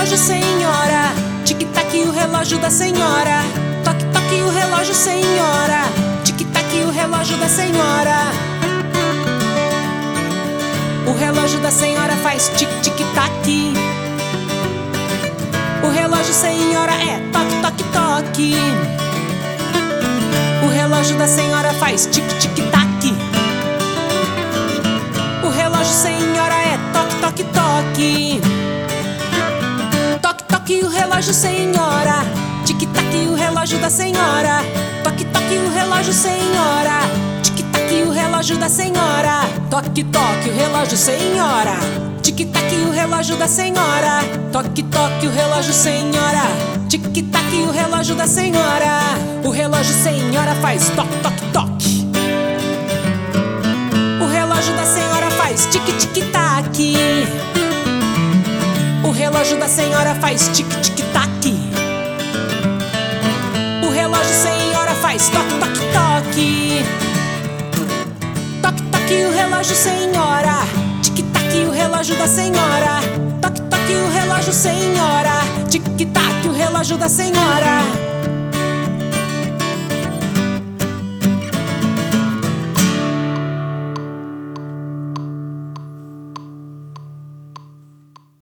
relógio, senhora. Tic-tac, o relógio da senhora. Toque, toque, o relógio, senhora. Tic-tac, o relógio da senhora. O relógio da senhora faz tic-tic-tac. O relógio, senhora, é toque, toque, toque. O relógio da senhora faz tic-tic-tac. O relógio, senhora, é toque, toque, toque. Toque, toque, o relógio, senhora. Tic-tac, o relógio da senhora. Toque, toque, o relógio, senhora. Tic-tac, o relógio da senhora. Toque, toque, o relógio, senhora. Tic-tac, o relógio da senhora. Toque, toque, o relógio, senhora. Tic-tac, o relógio da senhora. O relógio, senhora, faz toque, toque, toque. O relógio da senhora faz tic-tic-tac. O relógio da senhora faz tic-tic-tac. O relógio, senhora, faz toque, toque, toque. Toque, toque, o relógio, senhora. Tic-tac, o relógio da senhora. Toque, toque, o relógio, senhora. Tic-tac, o relógio da senhora.